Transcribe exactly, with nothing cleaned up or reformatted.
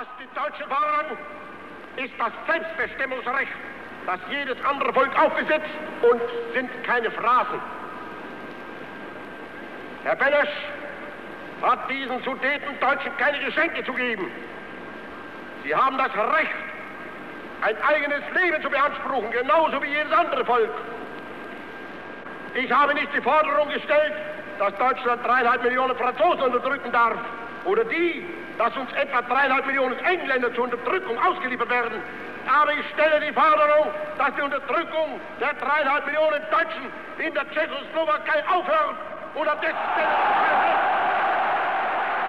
Was die Deutschen fordern, ist das Selbstbestimmungsrecht, das jedes andere Volk auch besitzt, und sind keine Phrasen. Herr Benesch hat diesen Sudetendeutschen keine Geschenke zu geben. Sie haben das Recht, ein eigenes Leben zu beanspruchen, genauso wie jedes andere Volk. Ich habe nicht die Forderung gestellt, dass Deutschland dreieinhalb Millionen Franzosen unterdrücken darf, oder die, dass uns etwa dreieinhalb Millionen Engländer zur Unterdrückung ausgeliefert werden. Aber ich stelle die Forderung, dass die Unterdrückung der dreieinhalb Millionen Deutschen in der Tschechoslowakei aufhört, und an dessen Stelle